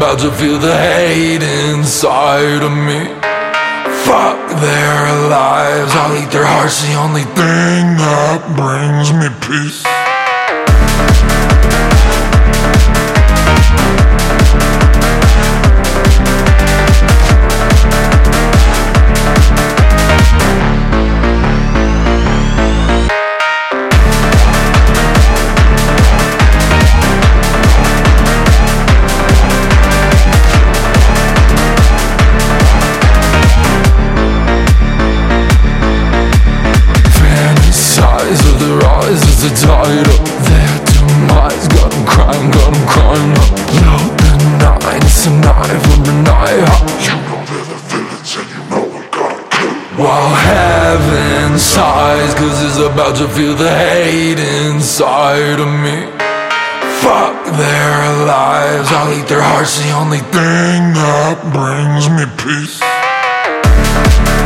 about to feel the hate inside of me. Fuck their lives, I'll eat their hearts, the only thing that brings me peace. Is the title, their demise. Got them crying up. No denying, it's a knife on the night. You know they're the villains and you know we gotta kill. While heaven sighs, cause it's about to feel the hate inside of me. Fuck their lives, I'll eat their hearts, the only thing that brings me peace.